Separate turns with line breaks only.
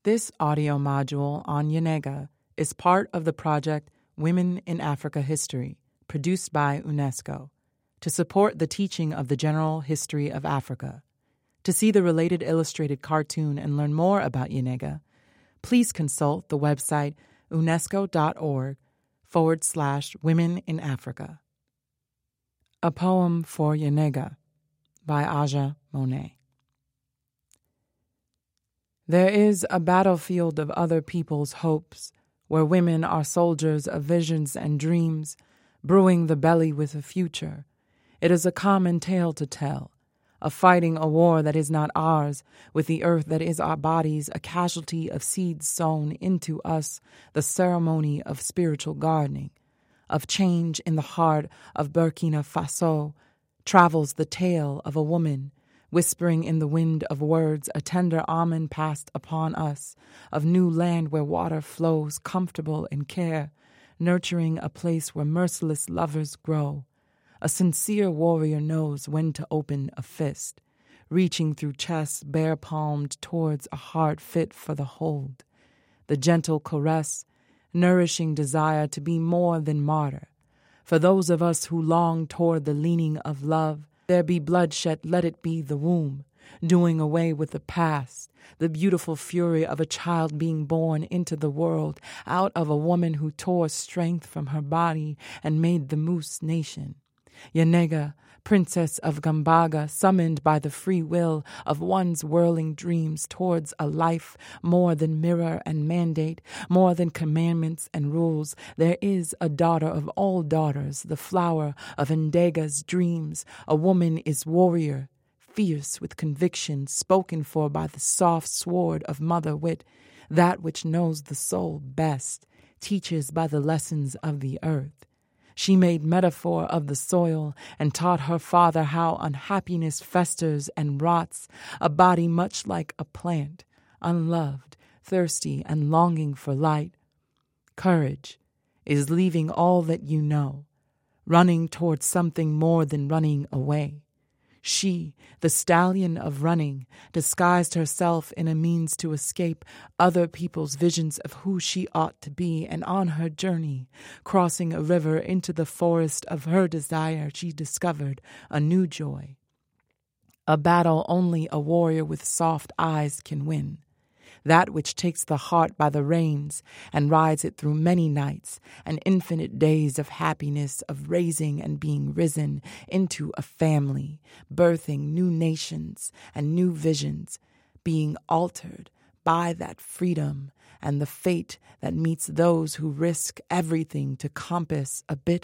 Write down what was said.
This audio module on Yenega is part of the project Women in Africa History, produced by UNESCO, to support the teaching of the general history of Africa. To see the related illustrated cartoon and learn more about Yenega, please consult the website unesco.org/Women in Africa. A Poem for Yenega by Aja Monet. There is a battlefield of other people's hopes, where women are soldiers of visions and dreams, brewing the belly with a future. It is a common tale to tell, of fighting a war that is not ours, with the earth that is our bodies, a casualty of seeds sown into us, the ceremony of spiritual gardening. Of change in the heart of Burkina Faso travels the tale of a woman, whispering in the wind of words a tender almond passed upon us, of new land where water flows comfortable in care, nurturing a place where merciless lovers grow. A sincere warrior knows when to open a fist, reaching through chests bare-palmed towards a heart fit for the hold. The gentle caress, nourishing desire to be more than martyr. For those of us who long toward the leaning of love, there be bloodshed, let it be the womb, doing away with the past, the beautiful fury of a child being born into the world out of a woman who tore strength from her body and made the Moose Nation. Yenega, princess of Gambaga, summoned by the free will of one's whirling dreams towards a life more than mirror and mandate, more than commandments and rules. There is a daughter of all daughters, the flower of Ndega's dreams. A woman is warrior, fierce with conviction, spoken for by the soft sword of mother wit, that which knows the soul best, teaches by the lessons of the earth. She made metaphor of the soil and taught her father how unhappiness festers and rots, a body much like a plant, unloved, thirsty, and longing for light. Courage is leaving all that you know, running towards something more than running away. She, the stallion of running, disguised herself in a means to escape other people's visions of who she ought to be, and on her journey, crossing a river into the forest of her desire, she discovered a new joy. A battle only a warrior with soft eyes can win. That which takes the heart by the reins and rides it through many nights and infinite days of happiness, of raising and being risen into a family, birthing new nations and new visions, being altered by that freedom and the fate that meets those who risk everything to compass a bit